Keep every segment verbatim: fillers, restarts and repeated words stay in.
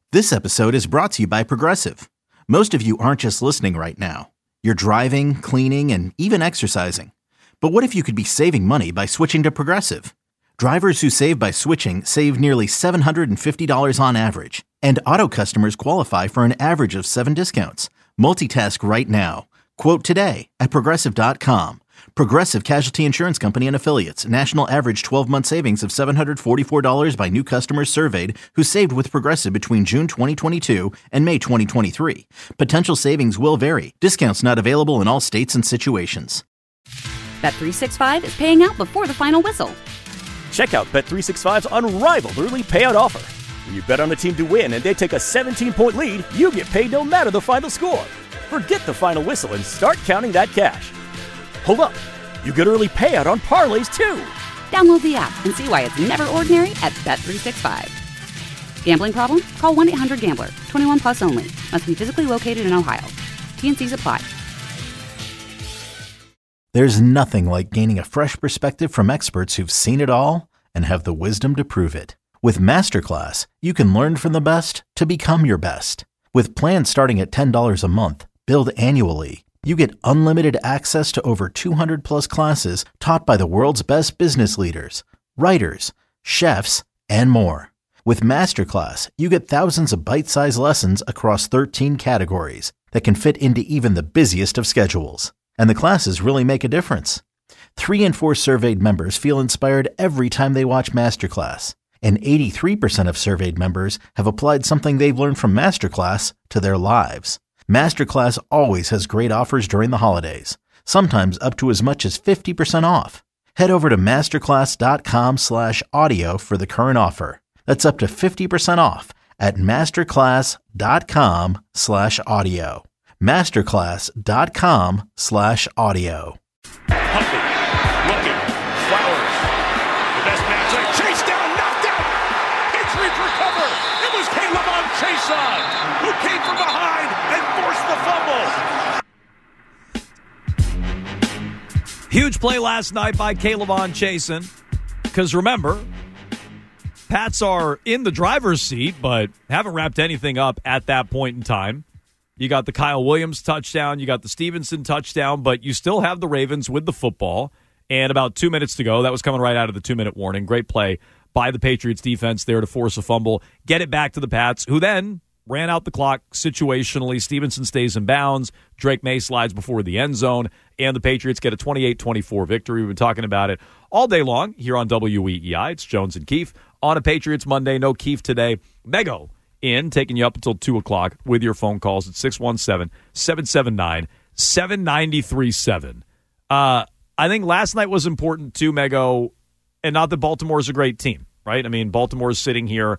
This episode is brought to you by Progressive. Most of you aren't just listening right now. You're driving, cleaning, and even exercising. But what if you could be saving money by switching to Progressive? Drivers who save by switching save nearly seven hundred fifty dollars on average. And auto customers qualify for an average of seven discounts. Multitask right now. Quote today at Progressive dot com. Progressive Casualty Insurance Company and Affiliates. National average twelve-month savings of seven hundred forty-four dollars by new customers surveyed who saved with Progressive between June twenty twenty-two and May twenty twenty-three. Potential savings will vary. Discounts not available in all states and situations. Bet three sixty-five is paying out before the final whistle. Check out Bet three sixty-five's unrivaled early payout offer. When you bet on a team to win and they take a seventeen-point lead, you get paid no matter the final score. Forget the final whistle and start counting that cash. Hold up. You get early payout on parlays, too. Download the app and see why it's never ordinary at Bet three sixty-five. Gambling problem? Call one eight hundred gambler. twenty-one plus only. Must be physically located in Ohio. T and Cs apply. There's nothing like gaining a fresh perspective from experts who've seen it all and have the wisdom to prove it. With Masterclass, you can learn from the best to become your best. With plans starting at ten dollars a month, billed annually, you get unlimited access to over two hundred plus classes taught by the world's best business leaders, writers, chefs, and more. With Masterclass, you get thousands of bite-sized lessons across thirteen categories that can fit into even the busiest of schedules. And the classes really make a difference. Three in four surveyed members feel inspired every time they watch Masterclass. And eighty-three percent of surveyed members have applied something they've learned from Masterclass to their lives. Masterclass always has great offers during the holidays, sometimes up to as much as fifty percent off. Head over to masterclass.com slash audio for the current offer. That's up to fifty percent off at masterclass.com slash audio. Masterclass.com slash audio. Huntley, looking, Flowers, the best matchup, chase down, knocked out, Patriots recover, it was K'Lavon Chaisson who came from behind and forced the fumble. Huge play last night by K'Lavon Chaisson, because remember, Pats are in the driver's seat, but haven't wrapped anything up at that point in time. You got the Kyle Williams touchdown. You got the Stevenson touchdown, but you still have the Ravens with the football. And about two minutes to go, that was coming right out of the two-minute warning. Great play by the Patriots defense there to force a fumble, get it back to the Pats, who then ran out the clock situationally. Stevenson stays in bounds. Drake May slides before the end zone, and the Patriots get a twenty-eight twenty-four victory. We've been talking about it all day long here on W E E I. It's Jones and Keefe on a Patriots Monday. No Keefe today. Mego in, taking you up until two o'clock with your phone calls at six one seven, seven seven nine, seven nine three seven. Uh, I think last night was important too, Mego, and not that Baltimore's a great team, right? I mean, Baltimore's sitting here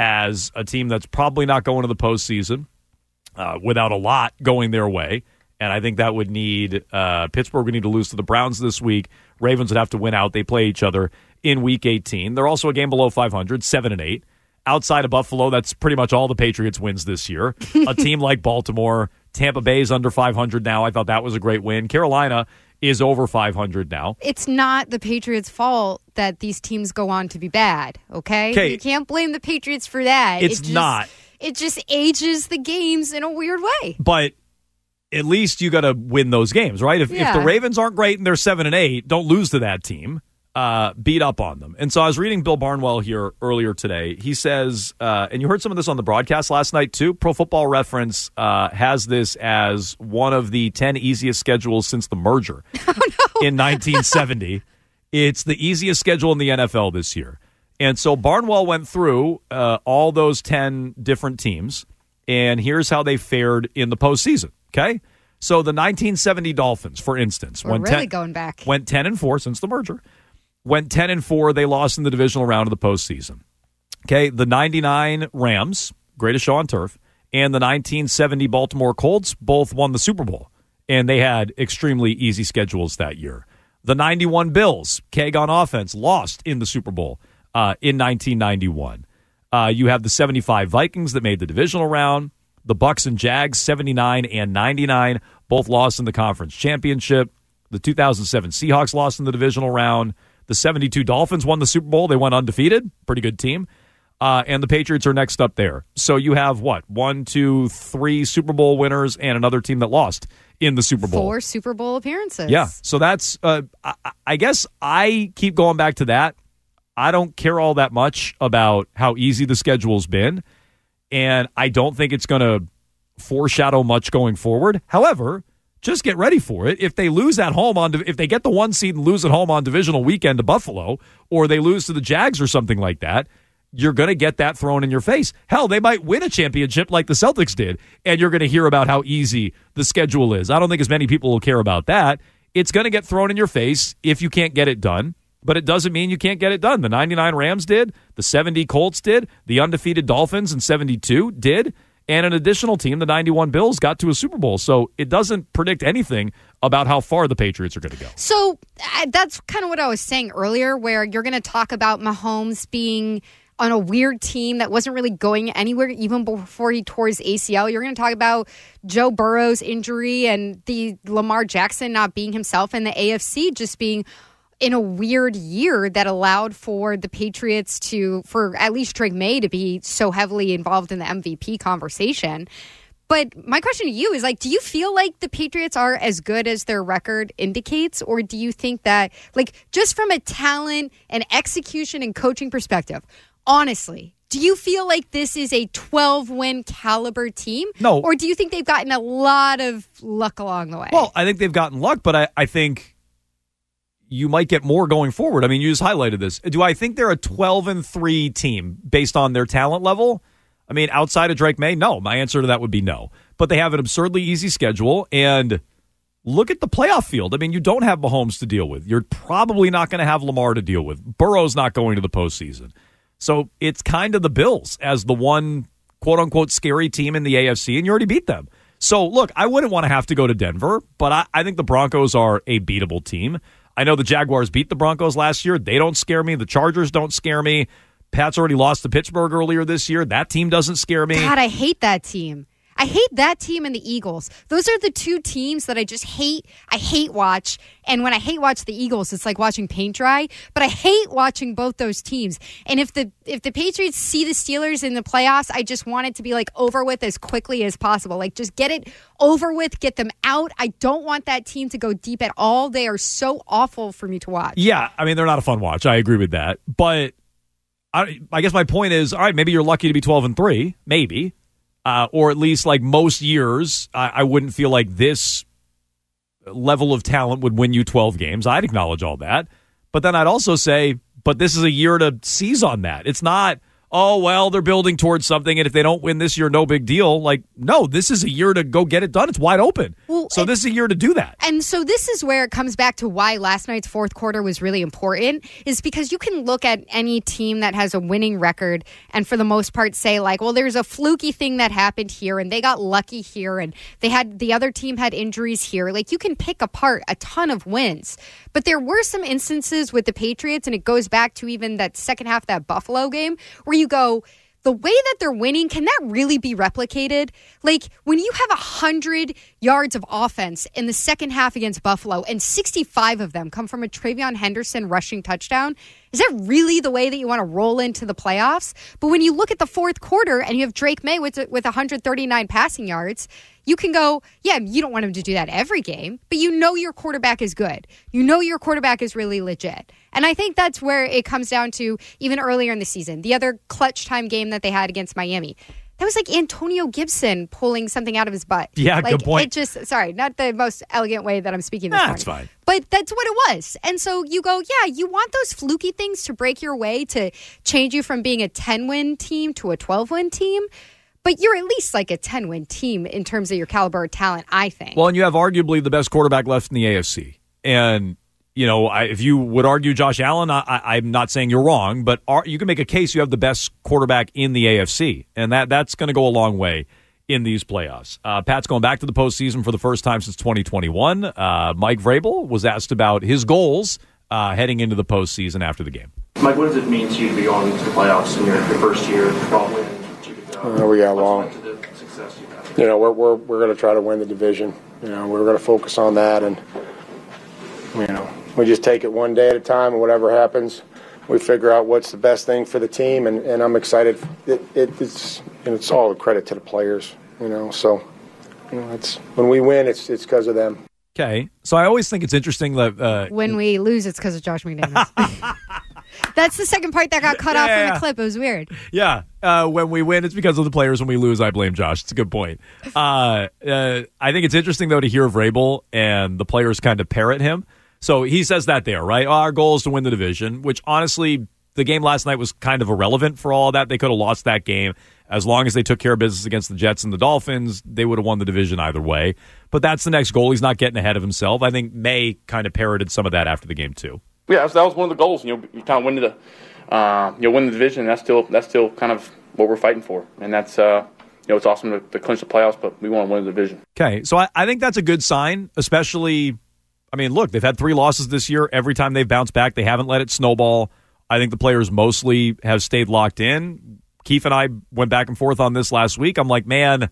as a team that's probably not going to the postseason uh, without a lot going their way, and I think that would need uh, Pittsburgh would need to lose to the Browns this week. Ravens would have to win out. They play each other in Week eighteen. They're also a game below five hundred, seven and eight. Outside of Buffalo, that's pretty much all the Patriots wins this year. A team like Baltimore, Tampa Bay's under five hundred now. I thought that was a great win. Carolina is over five hundred now. It's not the Patriots' fault that these teams go on to be bad, okay? Okay. You can't blame the Patriots for that. It's it just, not. It just ages the games in a weird way. But at least you got to win those games, right? If, Yeah. if the Ravens aren't great and they're seven and eight, don't lose to that team. Uh, beat up on them. And so I was reading Bill Barnwell here earlier today. He says, uh, and you heard some of this on the broadcast last night too, Pro Football Reference uh, has this as one of the ten easiest schedules since the merger Oh, no. in nineteen seventy. It's the easiest schedule in the N F L this year. And so Barnwell went through uh, all those ten different teams, and here's how they fared in the postseason, okay? So the nineteen seventy Dolphins, for instance, We're went really ten, going back. went ten and four since the merger. Went ten and four. They lost in the divisional round of the postseason. Okay, the ninety-nine Rams, greatest show on turf, and the nineteen seventy Baltimore Colts both won the Super Bowl, and they had extremely easy schedules that year. The ninety-one Bills, Keg on offense, lost in the Super Bowl uh, in nineteen ninety-one. Uh, you have the seventy-five Vikings that made the divisional round. The Bucks and Jags, seventy-nine and ninety-nine, both lost in the conference championship. The two thousand seven Seahawks lost in the divisional round. The seventy-two Dolphins won the Super Bowl. They went undefeated. Pretty good team. Uh, and the Patriots are next up there. So you have, what, one, two, three Super Bowl winners and another team that lost in the Super Bowl. Four Super Bowl appearances. Yeah, so that's, uh, I, I guess I keep going back to that. I don't care all that much about how easy the schedule's been, and I don't think it's going to foreshadow much going forward. However, just get ready for it. If they lose at home on, if they get the one seed and lose at home on divisional weekend to Buffalo, or they lose to the Jags or something like that, you're going to get that thrown in your face. Hell, they might win a championship like the Celtics did, and you're going to hear about how easy the schedule is. I don't think as many people will care about that. It's going to get thrown in your face if you can't get it done, but it doesn't mean you can't get it done. The ninety-nine Rams did, the seventy Colts did, the undefeated Dolphins in seventy-two did, and an additional team, the ninety-one Bills, got to a Super Bowl. So it doesn't predict anything about how far the Patriots are going to go. So uh, that's kind of what I was saying earlier, where you're going to talk about Mahomes being on a weird team that wasn't really going anywhere even before he tore his A C L. You're going to talk about Joe Burrow's injury and the Lamar Jackson not being himself, and the A F C just being in a weird year that allowed for the Patriots to, for at least Drake May to be so heavily involved in the M V P conversation. But my question to you is, like, do you feel like the Patriots are as good as their record indicates? Or do you think that, like, just from a talent and execution and coaching perspective, honestly, do you feel like this is a twelve-win caliber team? No. Or do you think they've gotten a lot of luck along the way? Well, I think they've gotten luck, but I, I think you might get more going forward. I mean, you just highlighted this. Do I think they're a twelve and three team based on their talent level? I mean, outside of Drake May, no. My answer to that would be no. But they have an absurdly easy schedule, and look at the playoff field. I mean, you don't have Mahomes to deal with. You're probably not going to have Lamar to deal with. Burrow's not going to the postseason. So it's kind of the Bills as the one quote-unquote scary team in the A F C, and you already beat them. So, look, I wouldn't want to have to go to Denver, but I, I think the Broncos are a beatable team. I know the Jaguars beat the Broncos last year. They don't scare me. The Chargers don't scare me. Pat's already lost to Pittsburgh earlier this year. That team doesn't scare me. God, I hate that team. I hate that team and the Eagles. Those are the two teams that I just hate. I hate watch. And when I hate watch the Eagles, it's like watching paint dry. But I hate watching both those teams. And if the if the Patriots see the Steelers in the playoffs, I just want it to be like over with as quickly as possible. Like just get it over with, get them out. I don't want that team to go deep at all. They are so awful for me to watch. Yeah, I mean, they're not a fun watch. I agree with that. But I, I guess my point is, all right, maybe you're lucky to be twelve and three, maybe. Uh, or at least like most years, I, I wouldn't feel like this level of talent would win you twelve games. I'd acknowledge all that. But then I'd also say, but this is a year to seize on that. It's not, oh, well, they're building towards something, and if they don't win this year, no big deal. Like, no, this is a year to go get it done. It's wide open. Well, so and, this is a year to do that. And so this is where it comes back to why last night's fourth quarter was really important, is because you can look at any team that has a winning record and for the most part say, like, well, there's a fluky thing that happened here, and they got lucky here, and they had the other team had injuries here. Like, you can pick apart a ton of wins. But there were some instances with the Patriots, and it goes back to even that second half of that Buffalo game, where you go, the way that they're winning, can that really be replicated? Like, when you have one hundred yards of offense in the second half against Buffalo, and sixty-five of them come from a Travion Henderson rushing touchdown, is that really the way that you want to roll into the playoffs? But when you look at the fourth quarter and you have Drake May with, with one hundred thirty-nine passing yards, you can go, yeah, you don't want him to do that every game, but you know your quarterback is good. You know your quarterback is really legit. And I think that's where it comes down to even earlier in the season. The other clutch time game that they had against Miami, that was like Antonio Gibson pulling something out of his butt. Yeah, like, good point. It just, sorry, not the most elegant way that I'm speaking this nah, morning. That's fine. But that's what it was. And so you go, yeah, you want those fluky things to break your way, to change you from being a ten-win team to a twelve-win team. But you're at least like a ten-win team in terms of your caliber of talent, I think. Well, and you have arguably the best quarterback left in the A F C. And, you know, I, if you would argue Josh Allen, I, I, I'm not saying you're wrong, but are, you can make a case you have the best quarterback in the A F C. And that that's going to go a long way in these playoffs. Uh, Pat's going back to the postseason for the first time since twenty twenty-one. Uh, Mike Vrabel was asked about his goals uh, heading into the postseason after the game. Mike, what does it mean to you to be going to the playoffs in your, your first year, twelve wins? Uh, we got long. You know, we're we're we're going to try to win the division. You know, we're going to focus on that, and you know, we just take it one day at a time, and whatever happens, we figure out what's the best thing for the team, and, and I'm excited. It, it, it's and it's all a credit to the players, you know. So, you know, it's when we win, it's it's because of them. Okay, so I always think it's interesting that uh, when we lose, it's because of Josh McDaniels. That's the second part that got cut yeah, off from the clip. It was weird. Yeah, uh, when we win, it's because of the players. When we lose, I blame Josh. It's a good point. Uh, uh, I think it's interesting though to hear Vrabel and the players kind of parrot him. So he says that there, right? Oh, our goal is to win the division, which honestly, the game last night was kind of irrelevant for all that. They could have lost that game. As long as they took care of business against the Jets and the Dolphins, they would have won the division either way. But that's the next goal. He's not getting ahead of himself. I think May kind of parroted some of that after the game, too. Yeah, that was one of the goals. You know, you kind of win the, uh, you know, win the division. And that's still that's still kind of what we're fighting for, and that's uh, you know, it's awesome to, to clinch the playoffs, but we want to win the division. Okay, so I, I think that's a good sign, especially. I mean, look, they've had three losses this year. Every time they've bounced back, they haven't let it snowball. I think the players mostly have stayed locked in. Keith and I went back and forth on this last week. I'm like, man,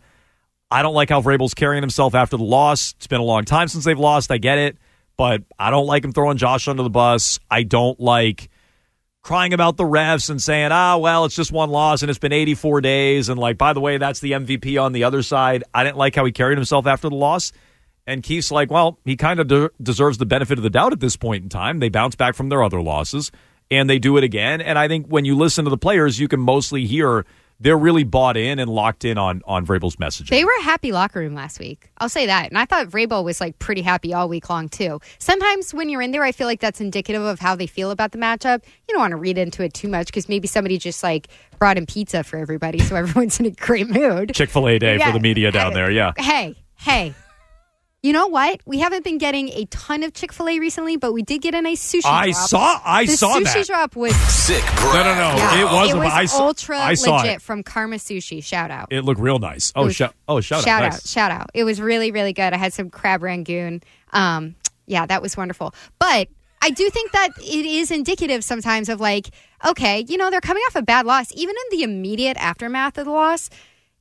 I don't like how Vrabel's carrying himself after the loss. It's been a long time since they've lost. I get it. But I don't like him throwing Josh under the bus. I don't like crying about the refs and saying, ah, well, it's just one loss and it's been eighty-four days. And, like, by the way, that's the M V P on the other side. I didn't like how he carried himself after the loss. And Keith's like, well, he kind of de- deserves the benefit of the doubt at this point in time. They bounce back from their other losses, and they do it again. And I think when you listen to the players, you can mostly hear they're really bought in and locked in on, on Vrabel's messaging. They were a happy locker room last week. I'll say that. And I thought Vrabel was like pretty happy all week long, too. Sometimes when you're in there, I feel like that's indicative of how they feel about the matchup. You don't want to read into it too much because maybe somebody just like brought in pizza for everybody so everyone's in a great mood. Chick-fil-A day yeah. for the media down there, yeah. Hey, hey. You know what? We haven't been getting a ton of Chick-fil-A recently, but we did get a nice sushi I drop. saw I the saw that. that. The sushi drop was sick. No, no, no. Yeah. It was, it was I saw, ultra I saw legit it. from Karma Sushi. Shout out. It looked real nice. Oh, was, sh- oh shout, shout out. out. Nice. Shout out. It was really, really good. I had some crab rangoon. Um, yeah, that was wonderful. But I do think that it is indicative sometimes of like, okay, you know, they're coming off a bad loss. Even in the immediate aftermath of the loss,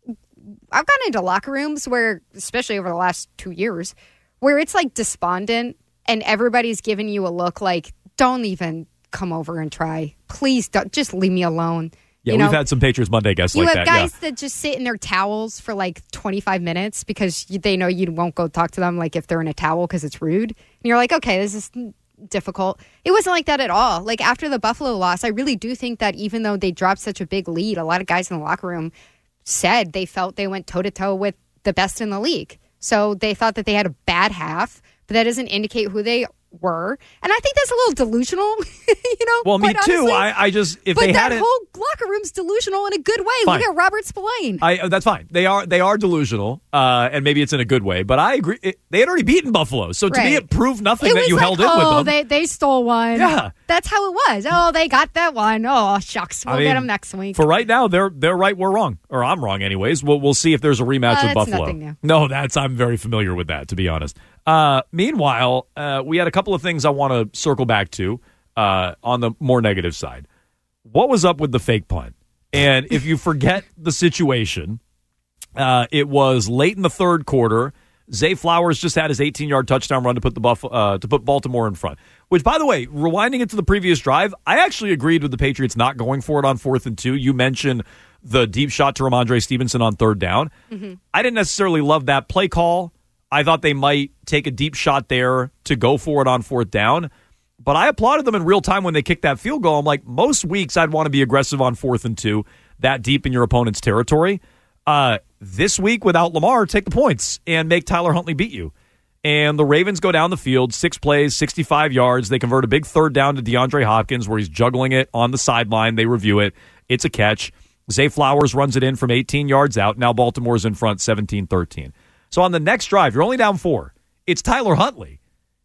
I've gotten into locker rooms where, especially over the last two years, where it's like despondent and everybody's giving you a look like, don't even come over and try. Please don't. Just leave me alone. Yeah, you we've know, had some Patriots Monday guests you like have that. guys yeah. that just sit in their towels for like twenty-five minutes because they know you won't go talk to them like if they're in a towel because it's rude. And you're like, okay, this is difficult. It wasn't like that at all. Like after the Buffalo loss, I really do think that even though they dropped such a big lead, a lot of guys in the locker room said they felt they went toe-to-toe with the best in the league. So they thought that they had a bad half, but that doesn't indicate who they were. And I think that's a little delusional, you know? Well, me too. Honestly. I, I just, if but they that hadn't... whole locker room's delusional in a good way. Fine. Look at Robert Spillane. I, that's fine. They are they are delusional, uh, and maybe it's in a good way. But I agree. It, they had already beaten Buffalo, so to right. me, it proved nothing it that you like, held in oh, with them. They they stole one. Yeah, that's how it was. Oh, they got that one. Oh, shucks, we'll I mean, get them next week. For right now, they're they're right. We're wrong, or I'm wrong. Anyways, we'll we'll see if there's a rematch uh, with that's Buffalo. Nothing new. No, that's I'm very familiar with that, to be honest. Uh, meanwhile, uh, we had a couple of things I want to circle back to uh, on the more negative side. What was up with the fake punt? And if you forget the situation, uh, it was late in the third quarter. Zay Flowers just had his eighteen-yard touchdown run to put the Buff- uh, to put Baltimore in front. Which, by the way, rewinding it to the previous drive, I actually agreed with the Patriots not going for it on fourth and two. You mentioned the deep shot to Ramondre Stevenson on third down. Mm-hmm. I didn't necessarily love that play call. I thought they might take a deep shot there to go for it on fourth down. But I applauded them in real time when they kicked that field goal. I'm like, most weeks I'd want to be aggressive on fourth and two, that deep in your opponent's territory. Uh, this week, without Lamar, take the points and make Tyler Huntley beat you. And the Ravens go down the field, six plays, sixty-five yards. They convert a big third down to DeAndre Hopkins where he's juggling it on the sideline. They review it. It's a catch. Zay Flowers runs it in from eighteen yards out. Now Baltimore's in front, seventeen thirteen. So on the next drive, you're only down four. It's Tyler Huntley.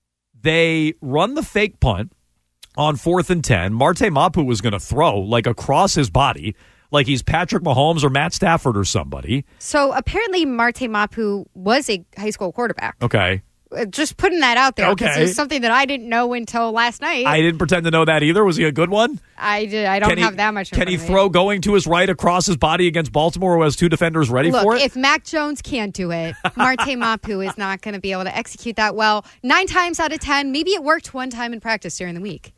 They run the fake punt on fourth and ten. Marte Mapu was going to throw like across his body, like he's Patrick Mahomes or Matt Stafford or somebody. So apparently Marte Mapu was a high school quarterback. Okay. Just putting that out there because okay. it's something that I didn't know until last night. I didn't pretend to know that either. Was he a good one? I did. I don't can have he, that much. Can he throw going to his right across his body against Baltimore, who has two defenders ready Look, for it? If Mac Jones can't do it, Marte Mapu is not going to be able to execute that well. Nine times out of ten, maybe it worked one time in practice during the week.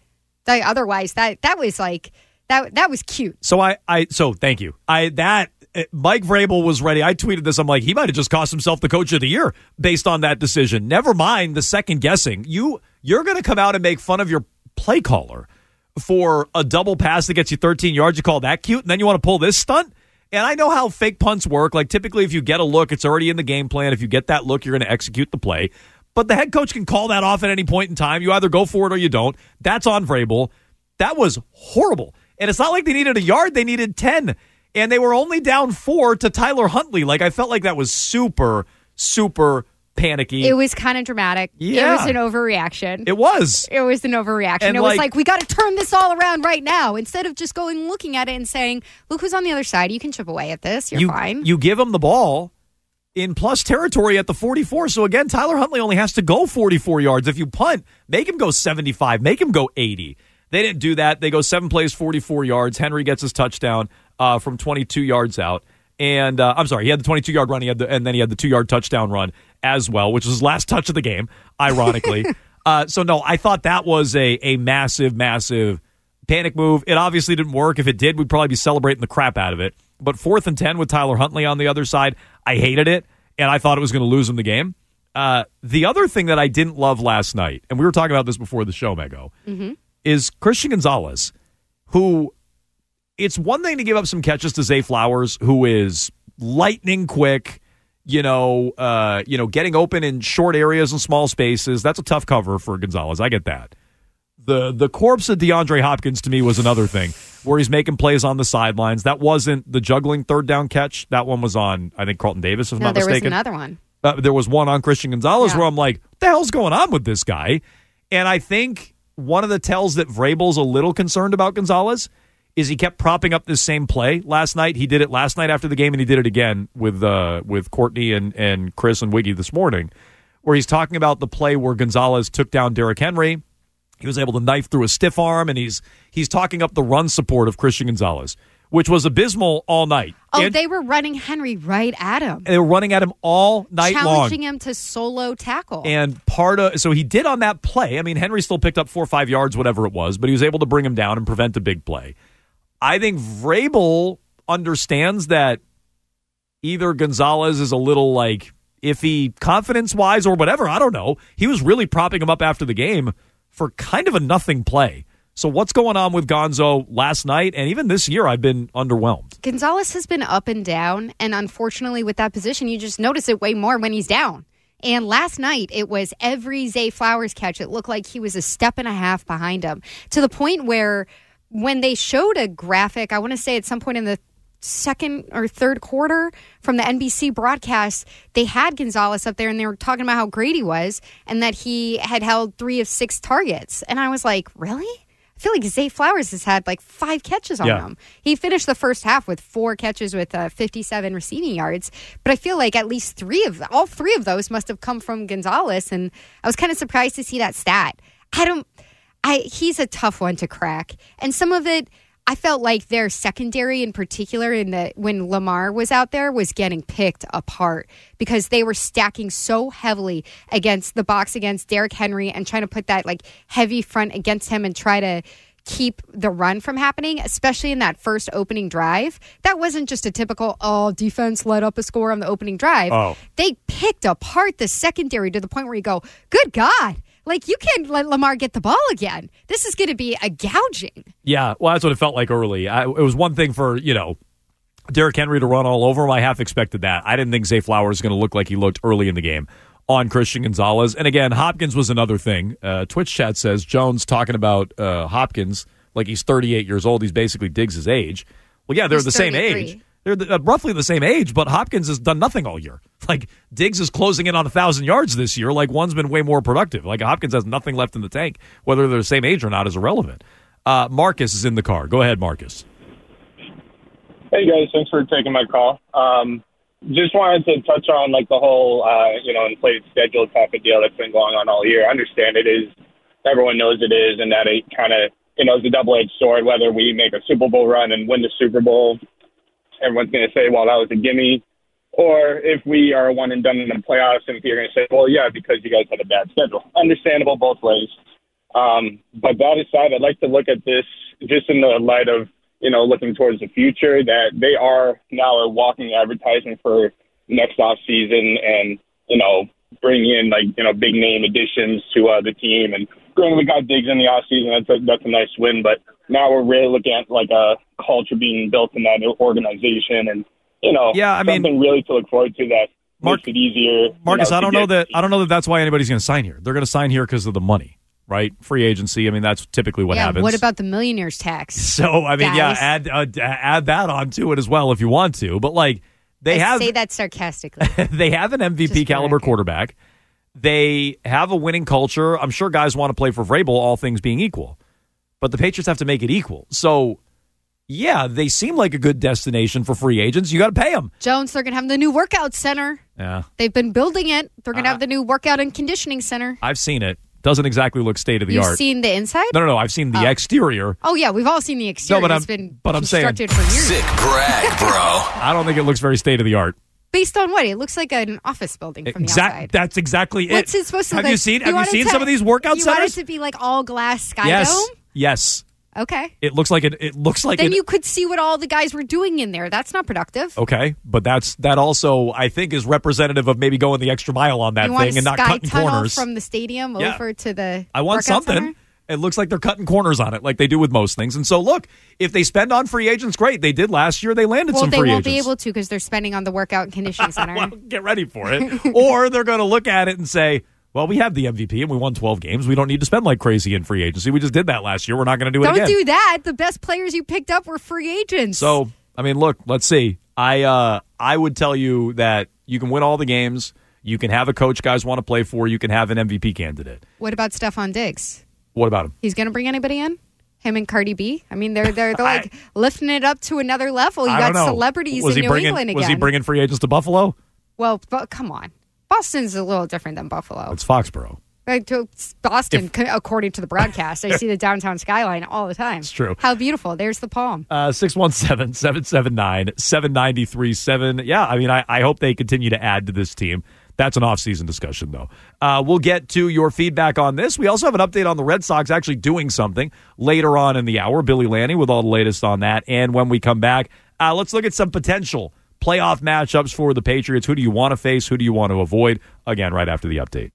Like, otherwise, that that was like that that was cute. So I, I so thank you. I that Mike Vrabel was ready. I tweeted this. I'm like, he might have just cost himself the coach of the year based on that decision. Never mind the second guessing. You you're going to come out and make fun of your play caller for a double pass that gets you thirteen yards. You call that cute, and then you want to pull this stunt. And I know how fake punts work. Like, typically, if you get a look, it's already in the game plan. If you get that look, you're going to execute the play. But the head coach can call that off at any point in time. You either go for it or you don't. That's on Vrabel. That was horrible. And it's not like they needed a yard. They needed ten. And they were only down four to Tyler Huntley. Like, I felt like that was super, super panicky. It was kind of dramatic. Yeah. It was an overreaction. It was. It was an overreaction. And it like, was like, we got to turn this all around right now instead of just going looking at it and saying, look who's on the other side. You can chip away at this. You're you, fine. You give him the ball in plus territory at the forty-four. So, again, Tyler Huntley only has to go forty-four yards. If you punt, make him go seventy-five. Make him go eighty. They didn't do that. They go seven plays, forty-four yards. Henry gets his touchdown uh, from twenty-two yards out. And uh, I'm sorry, he had the twenty-two-yard run, he had the, and then he had the two-yard touchdown run as well, which was his last touch of the game, ironically. uh, so, no, I thought that was a, a massive, massive panic move. It obviously didn't work. If it did, we'd probably be celebrating the crap out of it. But fourth and ten with Tyler Huntley on the other side, I hated it, and I thought it was going to lose him the game. Uh, the other thing that I didn't love last night, and we were talking about this before the show, Mego, mm-hmm. is Christian Gonzalez, who it's one thing to give up some catches to Zay Flowers, who is lightning quick, you know, uh, you know, getting open in short areas and small spaces. That's a tough cover for Gonzalez. I get that. The the corpse of DeAndre Hopkins to me was another thing where he's making plays on the sidelines. That wasn't the juggling third down catch. That one was on, I think, Carlton Davis, if I'm no, not there mistaken. was another one. Uh, there was one on Christian Gonzalez yeah. where I'm like, what the hell's going on with this guy? And I think one of the tells that Vrabel's a little concerned about Gonzalez is he kept propping up this same play last night. He did it last night after the game, and he did it again with uh, with Courtney and, and Chris and Wiggy this morning, where he's talking about the play where Gonzalez took down Derrick Henry. He was able to knife through a stiff arm, and he's he's talking up the run support of Christian Gonzalez, which was abysmal all night. Oh, and they were running Henry right at him. They were running at him all night Challenging long. Challenging him to solo tackle. And part of, so he did on that play. I mean, Henry still picked up four or five yards, whatever it was, but he was able to bring him down and prevent a big play. I think Vrabel understands that either Gonzalez is a little like iffy confidence-wise or whatever. I don't know. He was really propping him up after the game for kind of a nothing play. So what's going on with Gonzo last night? And even this year, I've been underwhelmed. Gonzalez has been up and down. And unfortunately, with that position, you just notice it way more when he's down. And last night, it was every Zay Flowers catch. It looked like he was a step and a half behind him, to the point where when they showed a graphic, I want to say at some point in the second or third quarter from the N B C broadcast, they had Gonzalez up there and they were talking about how great he was and that he had held three of six targets. And I was like, really? I feel like Zay Flowers has had like five catches on yeah. him. He finished the first half with four catches with uh, fifty-seven receiving yards. But I feel like at least three of all three of those must have come from Gonzalez. And I was kind of surprised to see that stat. I don't. I, he's a tough one to crack. And some of it, I felt like their secondary in particular, in the when Lamar was out there, was getting picked apart because they were stacking so heavily against the box against Derrick Henry and trying to put that like heavy front against him and try to keep the run from happening, especially in that first opening drive. That wasn't just a typical, oh, defense let up a score on the opening drive. Oh. They picked apart the secondary to the point where you go, good God. Like, you can't let Lamar get the ball again. This is going to be a gouging. Yeah, well, that's what it felt like early. I, it was one thing for, you know, Derrick Henry to run all over him. I half expected that. I didn't think Zay Flowers was going to look like he looked early in the game on Christian Gonzalez. And again, Hopkins was another thing. Uh, Twitch chat says Jones talking about uh, Hopkins like he's thirty-eight years old. He's basically Diggs' age. Well, yeah, they're he's the same age. They're the, uh, roughly the same age, but Hopkins has done nothing all year. Like, Diggs is closing in on one thousand yards this year. Like, one's been way more productive. Like, Hopkins has nothing left in the tank. Whether they're the same age or not is irrelevant. Uh, Marcus is in the car. Go ahead, Marcus. Hey, guys. Thanks for taking my call. Um, just wanted to touch on, like, the whole, uh, you know, inflated schedule type of deal that's been going on all year. I understand it is. Everyone knows it is, and that it kind of, you know, is a double-edged sword, whether we make a Super Bowl run and win the Super Bowl. Everyone's going to say, well, that was a gimme. Or if we are one and done in the playoffs, and you're going to say, well, yeah, because you guys had a bad schedule. Understandable both ways. Um, but that aside, I'd like to look at this just in the light of, you know, looking towards the future, that they are now a walking advertisement for next off season and, you know, bring in like, you know, big name additions to uh, the team. And granted, we got Diggs in the off season. That's a, that's a nice win, but now we're really looking at like a culture being built in that organization and, you know, yeah, I something mean, really to look forward to that Mark, makes it easier. Marcus, you know, I don't to know get- that I don't know that that's why anybody's going to sign here. They're going to sign here because of the money, right? Free agency. I mean, that's typically what yeah, happens. what about the millionaire's tax? So, I mean, guys? yeah, add uh, add that onto it as well if you want to. But like they I have say that sarcastically. they have an M V P Just for caliber record. quarterback. They have a winning culture. I'm sure guys want to play for Vrabel, all things being equal. But the Patriots have to make it equal. So, yeah, they seem like a good destination for free agents. You got to pay them. Jones, they're going to have the new workout center. Yeah, They've been building it. They're going to Uh, have the new workout and conditioning center. I've seen it. Doesn't exactly look state of the You've art. seen the inside? No, no, no. I've seen the Oh. exterior. Oh, yeah, we've all seen the exterior. but I'm- it's been but I'm saying- constructed for years. Sick brag, bro. I don't think it looks very state of the art. Based on what? It looks like an office building from the Exact. outside. That's exactly it. What's it supposed to Have look you like? seen? Have you want it seen to- some of these workout you centers? want it to be like all glass sky yes. dome? Yes. Okay. It looks like it. It looks like Then it. you could see what all the guys were doing in there. That's not productive. Okay, but that's that also I think is representative of maybe going the extra mile on that you want thing a and not sky cutting tunnel corners. from the stadium Yeah. over to the I want workout something. center? It looks like they're cutting corners on it, like they do with most things. And so, look, if they spend on free agents, great. They did last year. They landed Well, some they free won't be agents. able to because they're spending on the workout and conditioning center. Well, get ready for it. Or they're going to look at it and say, well, we have the M V P and we won twelve games. We don't need to spend like crazy in free agency. We just did that last year. We're not going to do it Don't again. do that. The best players you picked up were free agents. So, I mean, look, let's see. I uh, I would tell you that you can win all the games. You can have a coach guys want to play for. You can have an M V P candidate. what about Stephon Diggs? What about him? He's going to bring anybody in? Him and Cardi B? I mean, they're they're, they're like lifting it up to another level. You I got don't know. celebrities was in he New bringing, England again. Was he bringing free agents to Buffalo? Well, but come on. Boston's a little different than Buffalo. It's Foxborough. Like, to Boston, If- c- according to the broadcast, I see the downtown skyline all the time. It's true. How beautiful. There's the palm. Uh, six one seven, seven seven nine, seven nine three seven. Yeah, I mean, I, I hope they continue to add to this team. That's an off-season discussion, though. Uh, we'll get to your feedback on this. We also have an update on the Red Sox actually doing something later on in the hour. Billy Lanny with all the latest on that. And when we come back, uh, let's look at some potential playoff matchups for the Patriots. Who do you want to face? Who do you want to avoid? Again, right after the update.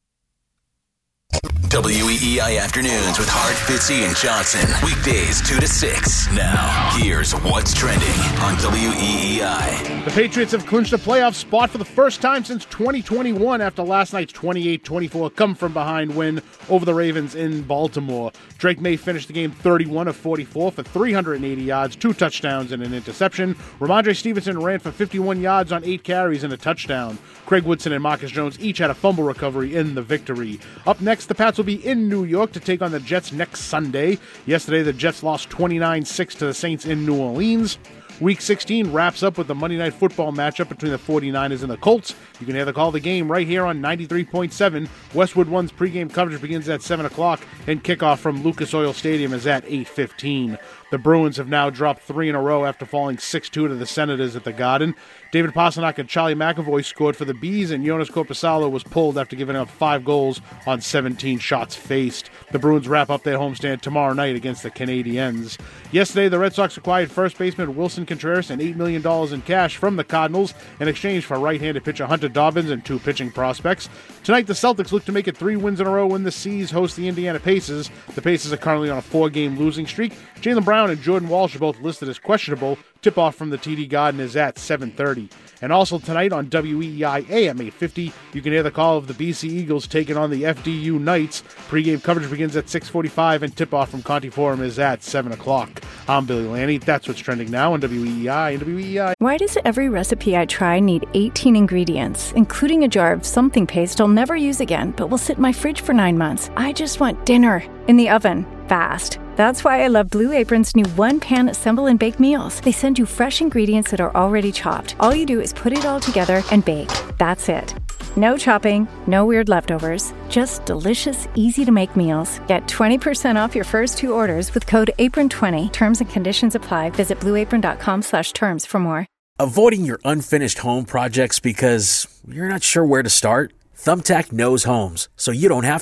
W E E I Afternoons with Hart, Fitzy, and Johnson. Weekdays two to six. Now, here's what's trending on W E E I. The Patriots have clinched a playoff spot for the first time since twenty twenty-one after last night's twenty-eight twenty-four come-from-behind win over the Ravens in Baltimore. Drake May finished the game thirty-one of forty-four for three hundred eighty yards, two touchdowns, and an interception. Ramondre Stevenson ran for fifty-one yards on eight carries and a touchdown. Craig Woodson and Marcus Jones each had a fumble recovery in the victory. Up next, the Pats will be in New York to take on the Jets next Sunday. Yesterday, the Jets lost twenty-nine six to the Saints in New Orleans. Week sixteen wraps up with the Monday Night Football matchup between the forty-niners and the Colts. You can hear the call of the game right here on ninety-three point seven. Westwood One's pregame coverage begins at seven o'clock, and kickoff from Lucas Oil Stadium is at eight fifteen. The Bruins have now dropped three in a row after falling six two to the Senators at the Garden. David Pastrnak and Charlie McAvoy scored for the Bees, and Jonas Korpisalo was pulled after giving up five goals on seventeen shots faced. The Bruins wrap up their homestand tomorrow night against the Canadiens. Yesterday, the Red Sox acquired first baseman Wilson Contreras and eight million dollars in cash from the Cardinals in exchange for right-handed pitcher Hunter Dobbins and two pitching prospects. Tonight, the Celtics look to make it three wins in a row when the C's host the Indiana Pacers. The Pacers are currently on a four-game losing streak. Jaylen Brown and Jordan Walsh are both listed as questionable. Tip-off from the T D Garden is at seven thirty. And also tonight on W E E I A M eight fifty, you can hear the call of the B C Eagles taking on the F D U Knights. Pre-game coverage begins at six forty-five, and tip-off from Conti Forum is at seven o'clock. I'm Billy Lanny. That's what's trending now on W E E I and W E E I. Why does every recipe I try need eighteen ingredients, including a jar of something paste I'll never use again, but will sit in my fridge for nine months? I just want dinner in the oven, fast. That's why I love Blue Apron's new one-pan assemble and bake meals. They send you fresh ingredients that are already chopped. All you do is put it all together and bake. That's it. No chopping, no weird leftovers, just delicious, easy-to-make meals. Get twenty percent off your first two orders with code apron twenty. Terms and conditions apply. Visit blueapron.com slash terms for more. Avoiding your unfinished home projects because you're not sure where to start? Thumbtack knows homes, so you don't have to.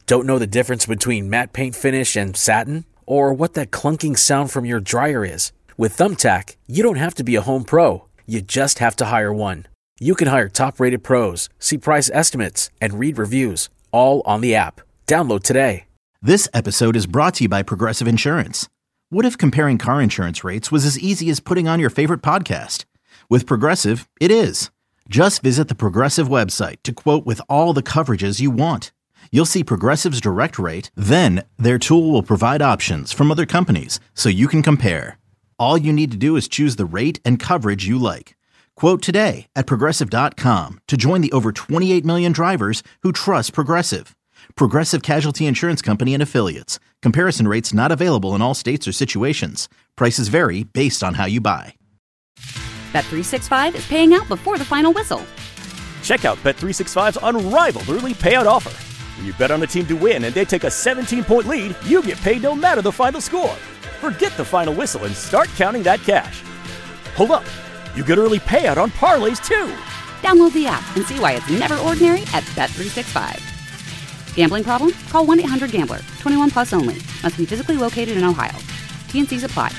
Don't know the difference between matte paint finish and satin? Or what that clunking sound from your dryer is? With Thumbtack, you don't have to be a home pro. You just have to hire one. You can hire top-rated pros, see price estimates, and read reviews, all on the app. Download today. This episode is brought to you by Progressive Insurance. What if comparing car insurance rates was as easy as putting on your favorite podcast? With Progressive, it is. Just visit the Progressive website to quote with all the coverages you want. You'll see Progressive's direct rate, then their tool will provide options from other companies so you can compare. All you need to do is choose the rate and coverage you like. Quote today at Progressive dot com to join the over twenty-eight million drivers who trust Progressive. Progressive Casualty Insurance Company and Affiliates. Comparison rates not available in all states or situations. Prices vary based on how you buy. Bet three sixty-five is paying out before the final whistle. Check out Bet three sixty-five's unrivaled early payout offer. When you bet on a team to win and they take a seventeen-point lead, you get paid no matter the final score. Forget the final whistle and start counting that cash. Hold up. You get early payout on parlays, too. Download the app and see why it's never ordinary at Bet three sixty-five. Gambling problem? Call one eight hundred gambler. twenty-one plus only. Must be physically located in Ohio. T N Cs apply.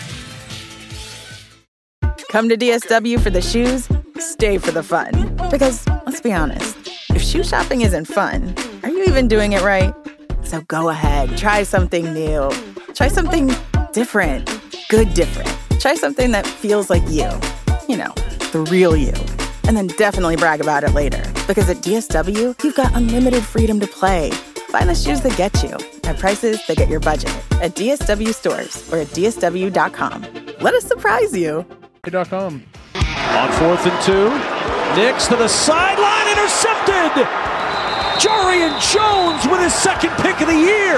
Come to D S W for the shoes, stay for the fun. Because, let's be honest, if shoe shopping isn't fun, are you even doing it right? So go ahead, try something new. Try something different. Good different. Try something that feels like you. You know, the real you. And then definitely brag about it later. Because at D S W, you've got unlimited freedom to play. Find the shoes that get you at prices that get your budget at D S W stores or at D S W dot com. Let us surprise you. dot com. On fourth and two, Nix to the sideline, intercepted! Jarian Jones with his second pick of the year.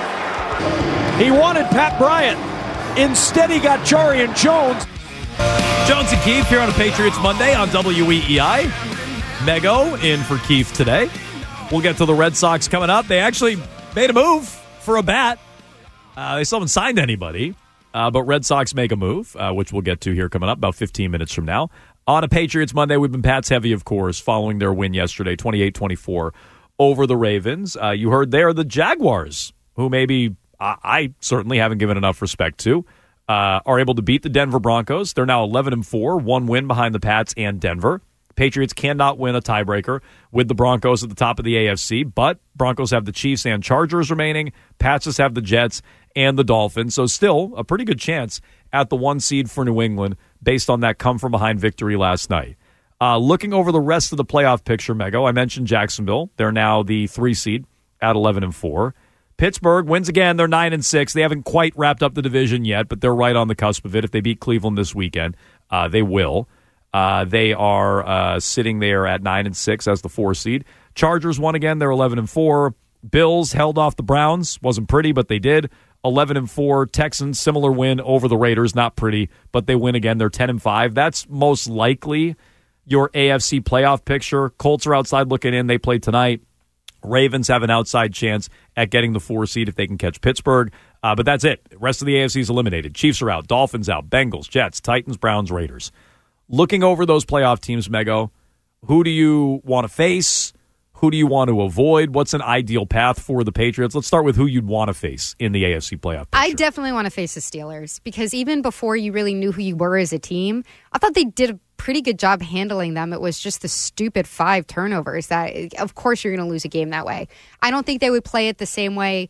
He wanted Pat Bryant. Instead, he got Jarian Jones. Jones and Keefe here on a Patriots Monday on W E E I. Mego in for Keefe today. We'll get to the Red Sox coming up. They actually made a move for a bat. Uh, they still haven't signed anybody, uh, but Red Sox make a move, uh, which we'll get to here coming up about fifteen minutes from now. On a Patriots Monday, we've been Pats heavy, of course, following their win yesterday, twenty-eight twenty-four over the Ravens. Uh, you heard there the Jaguars, who maybe I, I certainly haven't given enough respect to, uh, are able to beat the Denver Broncos. They're now eleven and four, one win behind the Pats and Denver. Patriots cannot win a tiebreaker with the Broncos at the top of the A F C, but Broncos have the Chiefs and Chargers remaining. Pats just have the Jets and the Dolphins, so still a pretty good chance at the one seed for New England based on that come-from-behind victory last night. Uh, looking over the rest of the playoff picture, Mego, I mentioned Jacksonville. They're now the three seed at eleven and four. Pittsburgh wins again. They're nine and six. They haven't quite wrapped up the division yet, but they're right on the cusp of it. If they beat Cleveland this weekend, uh, they will. Uh, they are uh, sitting there at nine and six as the four seed. Chargers won again. They're eleven and four. Bills held off the Browns. Wasn't pretty, but they did. eleven and four. Texans, similar win over the Raiders. Not pretty, but they win again. They're ten and five. That's most likely your A F C playoff picture. Colts are outside looking in. They play tonight. Ravens have an outside chance at getting the four seed if they can catch Pittsburgh. Uh, but that's it. The rest of the A F C is eliminated. Chiefs are out. Dolphins out. Bengals, Jets, Titans, Browns, Raiders. Looking over those playoff teams, Mego, who do you want to face? Who do you want to avoid? What's an ideal path for the Patriots? Let's start with who you'd want to face in the A F C playoff picture. I definitely want to face the Steelers because even before you really knew who you were as a team, I thought they did a pretty good job handling them. It was just the stupid five turnovers that, of course, you're going to lose a game that way. I don't think they would play it the same way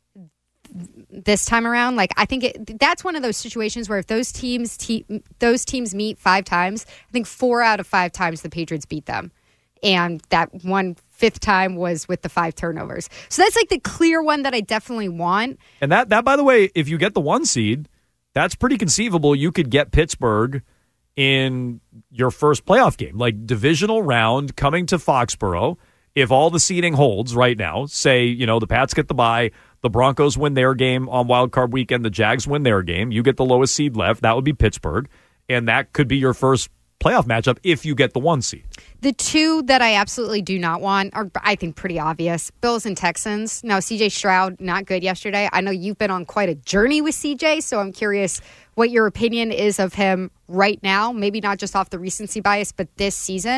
this time around. Like, I think it, that's one of those situations where if those teams te- those teams meet five times, I think four out of five times the Patriots beat them. And that one fifth time was with the five turnovers. So that's like the clear one that I definitely want. And that, that by the way, if you get the one seed, that's pretty conceivable. You could get Pittsburgh in your first playoff game, like divisional round coming to Foxborough. If all the seeding holds right now, say, you know, the Pats get the bye, the Broncos win their game on Wild Card Weekend, the Jags win their game, you get the lowest seed left, that would be Pittsburgh, and that could be your first playoff matchup if you get the one seed. The two that I absolutely do not want are, I think, pretty obvious. Bills and Texans. Now, C J Stroud, not good yesterday. I know you've been on quite a journey with C J, so I'm curious what your opinion is of him right now. Maybe not just off the recency bias, but this season.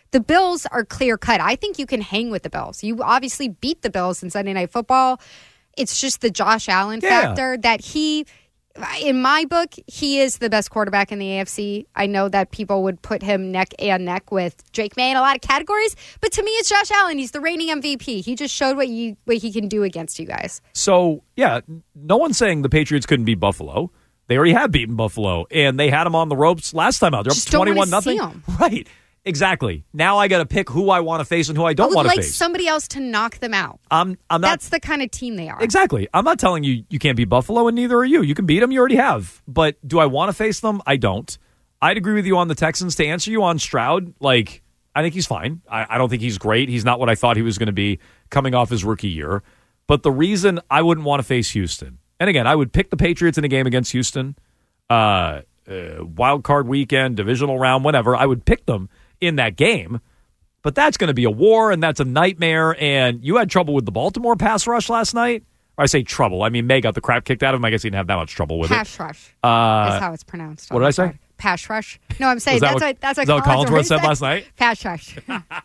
The Bills are clear cut. I think you can hang with the Bills. You obviously beat the Bills in Sunday Night Football. It's just the Josh Allen Yeah. factor that he, in my book, he is the best quarterback in the A F C. I know that people would put him neck and neck with Drake May in a lot of categories, but to me, it's Josh Allen. He's the reigning M V P. He just showed what you what he can do against you guys. So, yeah, no one's saying the Patriots couldn't beat Buffalo. They already have beaten Buffalo, and they had them on the ropes last time out. They're Just up don't wanna twenty-one nothing. see 'em. Right. Exactly. Now I got to pick who I want to face and who I I don't would want to like face. somebody else to knock them out. I'm, I'm not. That's the kind of team they are. Exactly. I'm not telling you you can't beat Buffalo, and neither are you. You can beat them. You already have. But do I want to face them? I don't. I'd agree with you on the Texans. To answer you on Stroud, like, I think he's fine. I, I don't think he's great. He's not what I thought he was going to be coming off his rookie year. But the reason I wouldn't want to face Houston, and again, I would pick the Patriots in a game against Houston, uh, uh, wild card weekend, divisional round, whatever. I would pick them in that game. But that's going to be a war, and that's a nightmare. And you had trouble with the Baltimore pass rush last night. Or I say trouble. I mean, May got the crap kicked out of him. I guess he didn't have that much trouble with Pass it. rush. Uh, That's how it's pronounced. What did I say? Pass rush. No, I'm saying Is that that's what- what that's what is that what Collinsworth Collinsworth said last night? Pass rush.